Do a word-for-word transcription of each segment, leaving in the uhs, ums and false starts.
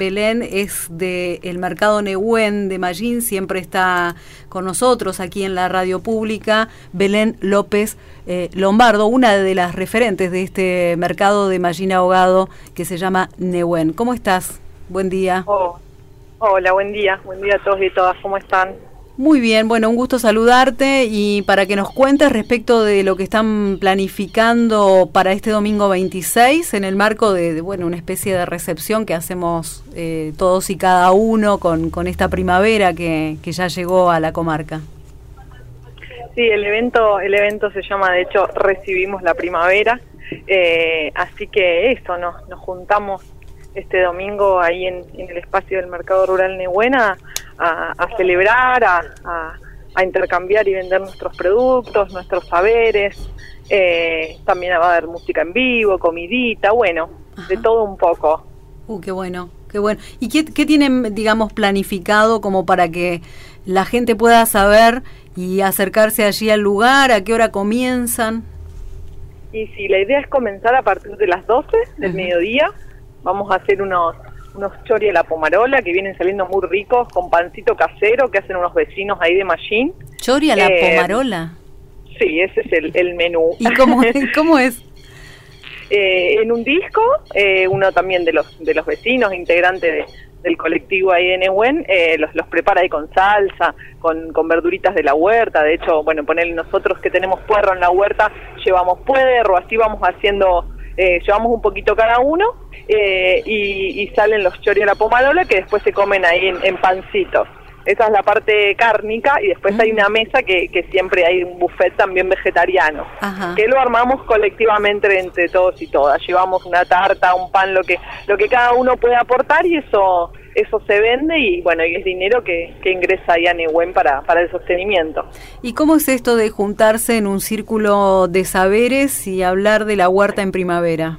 Belén es del Mercado Nehuen de Mallín, siempre está con nosotros aquí en la radio pública, Belén López eh, Lombardo, una de las referentes de este mercado de Mallín Ahogado que se llama Nehuen. ¿Cómo estás? Buen día. Oh, hola, buen día. Buen día a todos y todas. ¿Cómo están? Muy bien, bueno, un gusto saludarte y para que nos cuentes respecto de lo que están planificando para este domingo veintiséis en el marco de, de bueno, una especie de recepción que hacemos eh, todos y cada uno con, con esta primavera que, que ya llegó a la comarca. Sí, el evento, el evento se llama, de hecho, Recibimos la Primavera, eh, así que eso, nos, nos juntamos este domingo ahí en, en el espacio del Mercado Rural Nehuen a, a, a celebrar, a, a, a intercambiar y vender nuestros productos, nuestros saberes. Eh, también va a haber música en vivo, comidita, bueno, Ajá. de todo un poco. Uh, qué bueno, qué bueno. ¿Y qué, qué tienen, digamos, planificado como para que la gente pueda saber y acercarse allí al lugar? ¿A qué hora comienzan? Y sí, la idea es comenzar a partir de las doce del Ajá. mediodía. Vamos a hacer unos unos chori a la pomarola que vienen saliendo muy ricos, con pancito casero que hacen unos vecinos ahí de Mallín. ¿Chori a la eh, pomarola? Sí, ese es el, el menú. ¿Y cómo, cómo es? eh, en un disco, eh, uno también de los de los vecinos, integrante de, del colectivo ahí de Nehuen, eh, los, los prepara ahí con salsa, con, con verduritas de la huerta. De hecho, bueno, poner nosotros que tenemos puerro en la huerta, llevamos puerro, así vamos haciendo... Eh, llevamos un poquito cada uno eh, y, y salen los chori a la pomarola que después se comen ahí en, en pancitos. Esa es la parte cárnica y después mm. hay una mesa que, que siempre hay un buffet también vegetariano, Ajá. que lo armamos colectivamente entre todos y todas. Llevamos una tarta, un pan, lo que lo que cada uno puede aportar y eso eso se vende y bueno, y es dinero que, que ingresa ahí a Nehuen para, para el sostenimiento. ¿Y cómo es esto de juntarse en un círculo de saberes y hablar de la huerta en primavera?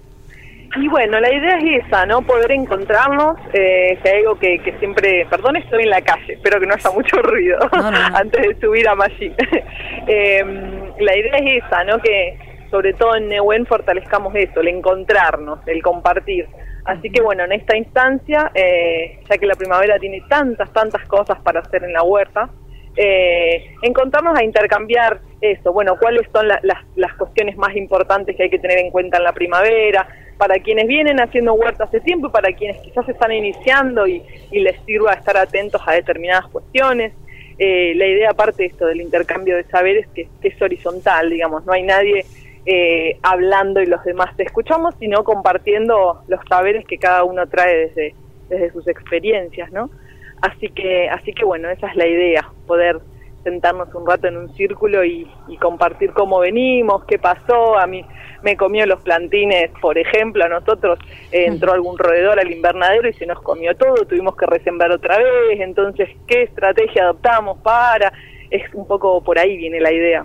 Y bueno, la idea es esa, ¿no? Poder encontrarnos, eh, que hay algo que, que siempre, perdón, estoy en la calle, espero que no haya mucho ruido no, no, no. antes de subir a Mallín. eh, la idea es esa, ¿no? Que sobre todo en Nehuen fortalezcamos eso, el encontrarnos, el compartir. Así que bueno, en esta instancia, eh, ya que la primavera tiene tantas, tantas cosas para hacer en la huerta, eh, encontrarnos a intercambiar eso, bueno, cuáles son la, las, las cuestiones más importantes que hay que tener en cuenta en la primavera, para quienes vienen haciendo huerta hace tiempo y para quienes quizás están iniciando y, y les sirva estar atentos a determinadas cuestiones. Eh, la idea aparte de esto del intercambio de saberes que, que es horizontal, digamos, no hay nadie eh, hablando y los demás te escuchamos, sino compartiendo los saberes que cada uno trae desde, desde sus experiencias, ¿no? Así que, así que bueno, esa es la idea, poder sentarnos un rato en un círculo y, y compartir cómo venimos, qué pasó. A mí me comió los plantines, por ejemplo, a nosotros eh, entró algún roedor al invernadero y se nos comió todo, tuvimos que resembrar otra vez, entonces, ¿qué estrategia adoptamos para? Es un poco por ahí viene la idea.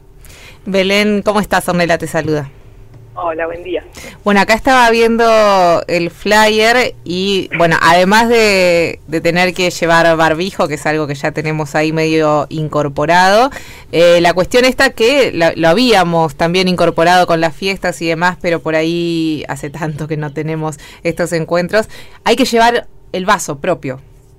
Belén, ¿cómo estás? Ornella te saluda. Hola, buen día. Bueno, acá estaba viendo el flyer y, bueno, además de, de tener que llevar barbijo, que es algo que ya tenemos ahí medio incorporado, eh, la cuestión está que lo, lo habíamos también incorporado con las fiestas y demás, pero por ahí hace tanto que no tenemos estos encuentros. Hay que llevar el vaso propio.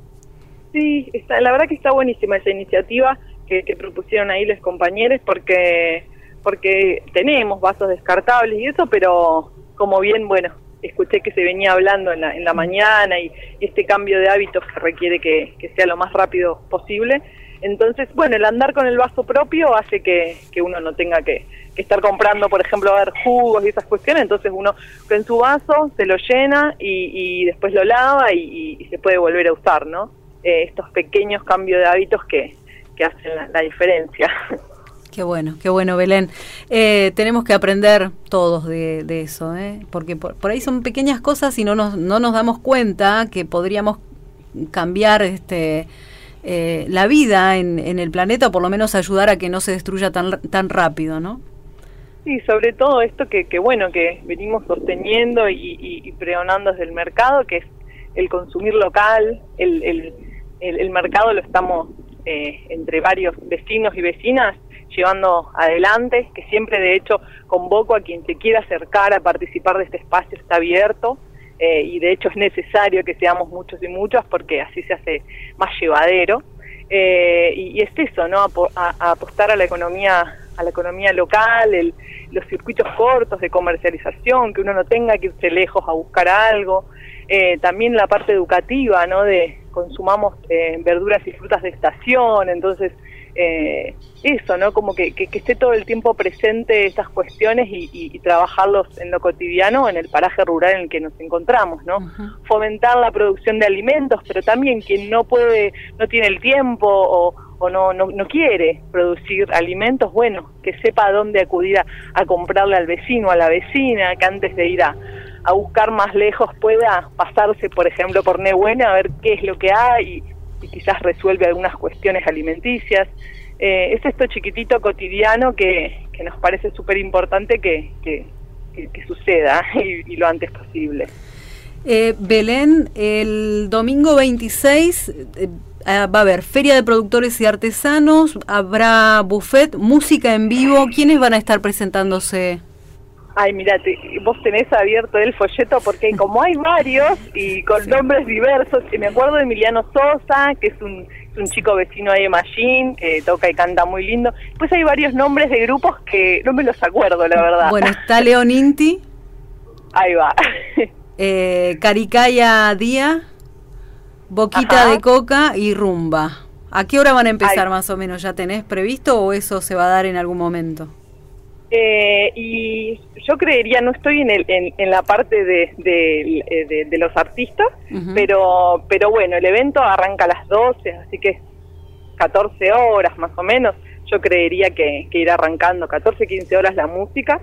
Sí, está, la verdad que está buenísima esa iniciativa que, que propusieron ahí los compañeros, porque... porque tenemos vasos descartables y eso, pero como bien, bueno, escuché que se venía hablando en la, en la mañana y este cambio de hábitos que requiere que, que sea lo más rápido posible. Entonces, bueno, el andar con el vaso propio hace que, que uno no tenga que, que estar comprando, por ejemplo, a ver, jugos y esas cuestiones. Entonces uno en su vaso se lo llena y, y después lo lava y, y se puede volver a usar, ¿no? Eh, estos pequeños cambios de hábitos que, que hacen la, la diferencia. Qué bueno, qué bueno, Belén. Eh, tenemos que aprender todos de, de eso, ¿eh? Porque por, por ahí son pequeñas cosas y no nos, no nos damos cuenta que podríamos cambiar este eh, la vida en, en el planeta, o por lo menos ayudar a que no se destruya tan, tan rápido, ¿no? Sí, sobre todo esto que, que bueno, que venimos sosteniendo y, y, y pregonando desde el mercado, que es el consumir local, el, el, el, el mercado lo estamos eh, entre varios vecinos y vecinas llevando adelante, que siempre de hecho convoco a quien se quiera acercar a participar de este espacio, está abierto, eh, y de hecho es necesario que seamos muchos y muchas porque así se hace más llevadero. Eh, y, y es eso, ¿no? A, a, a apostar a la economía, a la economía local, el, los circuitos cortos de comercialización, que uno no tenga que irse lejos a buscar algo. Eh, también la parte educativa, ¿no? De consumamos eh, verduras y frutas de estación, entonces eh, eso, ¿no? Como que, que, que esté todo el tiempo presente estas cuestiones y, y, y trabajarlos en lo cotidiano, en el paraje rural en el que nos encontramos, ¿no? Uh-huh. Fomentar la producción de alimentos, pero también quien no puede, no tiene el tiempo o, o no, no, no quiere producir alimentos, bueno, que sepa a dónde acudir a, a comprarle al vecino, a la vecina, que antes de ir a a buscar más lejos pueda pasarse, por ejemplo, por Nehuen a ver qué es lo que hay y, y quizás resuelve algunas cuestiones alimenticias. Eh, es esto chiquitito cotidiano que, que nos parece súper importante que, que, que, que suceda y, y lo antes posible. Eh, Belén, el domingo veintiséis eh, va a haber Feria de Productores y Artesanos, habrá buffet, música en vivo. ¿Quiénes van a estar presentándose? Ay, mira, vos tenés abierto el folleto porque como hay varios y con sí. nombres diversos, y me acuerdo de Emiliano Sosa, que es un, es un chico vecino de Machín, que toca y canta muy lindo. Pues hay varios nombres de grupos que no me los acuerdo, la verdad. Bueno, está León Inti. Ahí va. eh, Caricaya Día, Boquita Ajá. de Coca y Rumba. ¿A qué hora van a empezar Ay. más o menos? ¿Ya tenés previsto o eso se va a dar en algún momento? Eh, y yo creería, no estoy en el en, en la parte de, de, de, de los artistas, uh-huh. pero pero bueno, el evento arranca a las doce, así que catorce horas más o menos, yo creería que, que irá arrancando catorce, quince horas la música,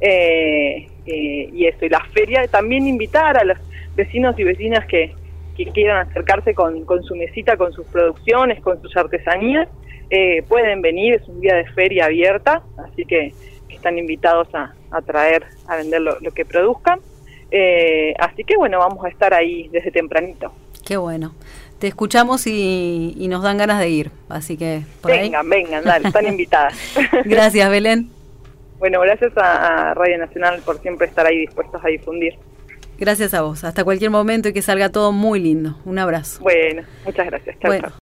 eh, eh, y eso, y la feria, también invitar a los vecinos y vecinas que, que quieran acercarse con, con su mesita, con sus producciones, con sus artesanías, eh, pueden venir, es un día de feria abierta, así que están invitados a, a traer, a vender lo, lo que produzcan. Eh, así que bueno, vamos a estar ahí desde tempranito. Qué bueno. Te escuchamos y, y nos dan ganas de ir, así que por vengan, ahí. vengan, dale, están invitadas. Gracias, Belén. Bueno, gracias a, a Radio Nacional por siempre estar ahí dispuestos a difundir. Gracias a vos. Hasta cualquier momento y que salga todo muy lindo. Un abrazo. Bueno, muchas gracias. Chau, bueno. chau.